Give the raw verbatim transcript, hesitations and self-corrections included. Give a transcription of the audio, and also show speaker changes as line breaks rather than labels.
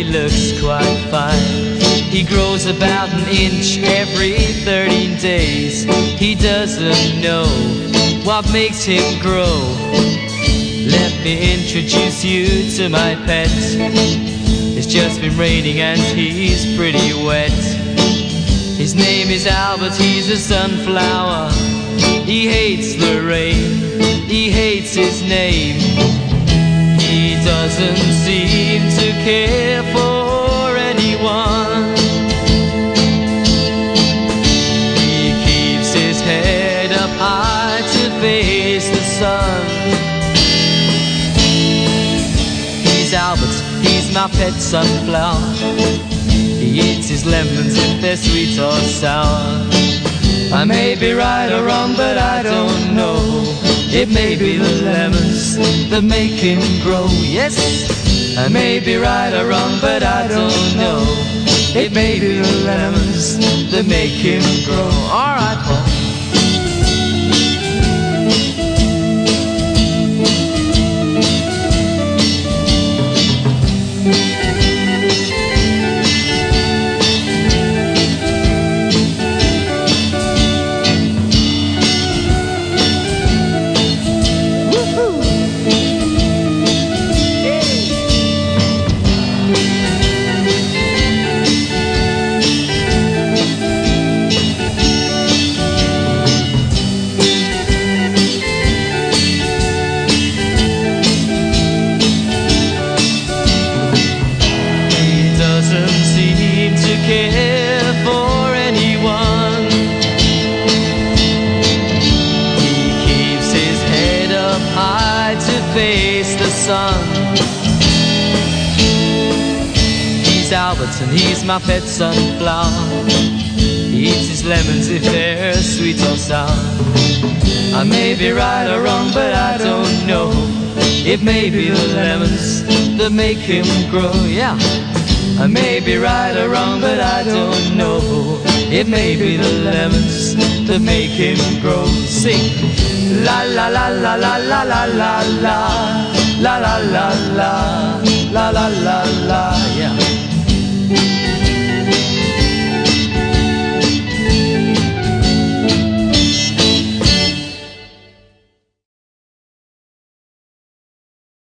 looks quite fine. He grows about an inch every thirteen days. He doesn't know what makes him grow. Let me introduce you to my pet. It's just been raining and he's pretty wet. His name is Albert, he's a sunflower. He hates the rain, he hates his name. He doesn't seem to care for anyone. He keeps his head up high to face the sun. He's Albert, he's my pet sunflower. He eats his lemons if they're sweet or sour. I may be right or wrong, but I don't know. It may be the lemons that make him grow. Yes, I may be right or wrong, but I don't know. It may be the lemons that make him grow. All right, Paul. Face the sun. He's Albert and he's my pet sunflower. He eats his lemons if they're sweet or sour. I may be right or wrong, but I don't know. It may be the lemons that make him grow. Yeah, I may be right or wrong, but I don't know. It may be the lemons that make him grow. Sing. La la la la la la la la la la la la la la la la la la.